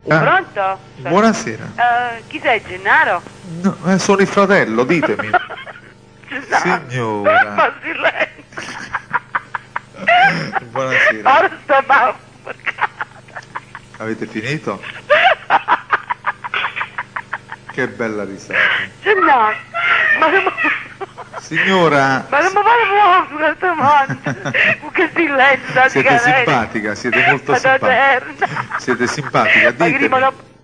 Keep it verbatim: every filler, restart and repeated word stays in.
Ah, Pronto? buonasera. Uh, chi sei, Gennaro? No, eh, sono il fratello, ditemi. Gennaro. Signora. Ma silenzio. Buonasera. Ora sto ma... Avete finito? Che bella risata. Gennaro, ma non... Signora. Ma non mi fare fuoco questo mondo. Che silenzio, Siete simpatica, siete molto simpatica. Siete simpatica, ditemi.